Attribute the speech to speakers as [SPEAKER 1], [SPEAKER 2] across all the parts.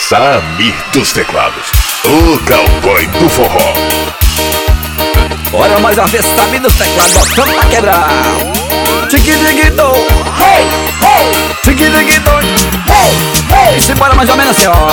[SPEAKER 1] Samir dos teclados, o cowboy do forró.
[SPEAKER 2] Olha mais uma vez, Samir dos teclados, botando pra quebrar. Tiqui-tiqui-tom, hey, hey. Tiqui-tiqui-tom, hey, hey. E simbora mais ou menos assim, ó.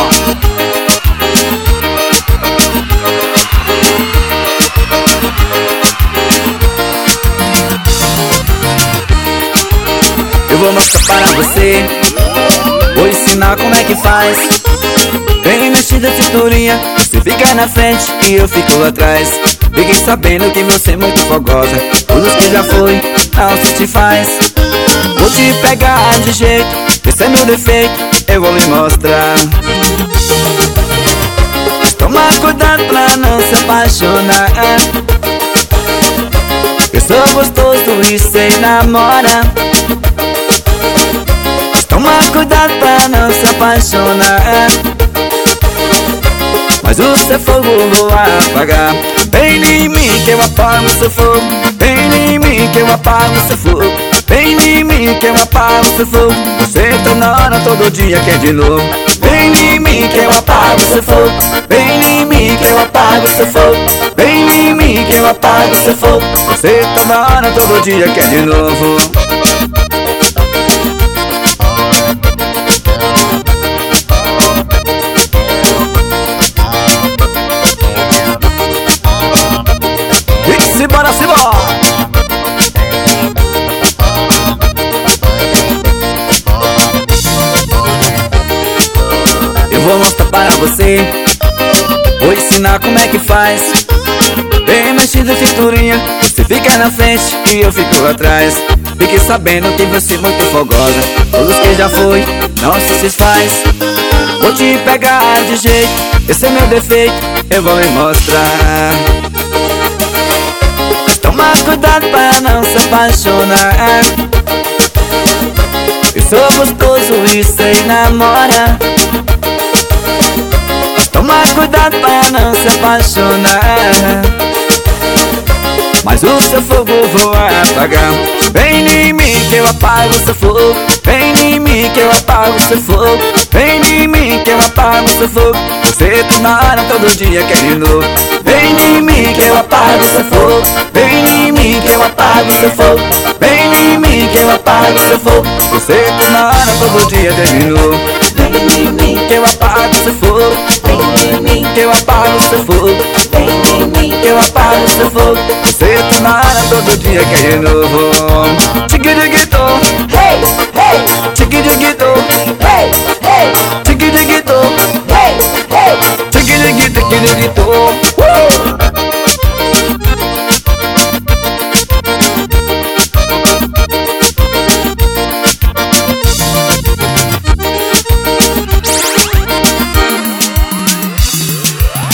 [SPEAKER 2] Eu vou mostrar para você, vou ensinar como é que faz. Bem mexida a cinturinha, você fica na frente e eu fico atrás. Fiquei sabendo que você é muito fogosa, tudo que já foi, não se te faz. Vou te pegar de jeito, esse é meu defeito, eu vou lhe mostrar. Toma cuidado pra não se apaixonar. Eu sou gostoso e sei namorar. Toma cuidado pra não se apaixonar, mas o seu fogo vou apagar. Vem em mim que eu apago o seu fogo. Vem em mim que eu apago o seu fogo. Vem em mim que eu apago o seu fogo. Você toda hora, todo dia quer de novo. Vem em mim que eu apago o seu fogo. Vem em mim que eu apago o seu fogo. Vem em mim que eu apago o seu fogo. Você toda hora, todo dia quer de novo. Simbora, simbora! Eu vou mostrar para você, vou ensinar como é que faz. Bem mexida a cinturinha, você fica na frente e eu fico atrás. Fiquei sabendo que você é muito fogosa, todos que já foi, não se desfaz. Vou te pegar de jeito, esse é meu defeito, eu vou lhe mostrar. Toma cuidado pra não se apaixonar. Eu sou gostoso e sei namorar. Toma cuidado pra não se apaixonar, mas o seu fogo vou apagar. Vem em mim que eu apago o seu fogo. Vem em mim que eu apago o seu fogo. Vem em mim que eu apago o seu fogo. Você toda hora, todo dia quer de novo. Vem em mim que eu apago o seu fogo. Vem em mim que eu apago o seu fogo. Vem em mim que eu apago o seu fogo. Você toda hora, todo dia quer de novo. Vem em mim que eu apago o seu fogo. Vem em mim que eu apago o seu fogo. Vem em mim que eu apago o seu fogo. Você toda hora, todo dia quer de novo. Tiqui-tiqui-tom, hey, hey. Tiqui-tiqui-tom, hey, hey. Tiqui-tiqui-tom, hey, hey. Tiqui-tiqui-tiqui-tiqui-tom.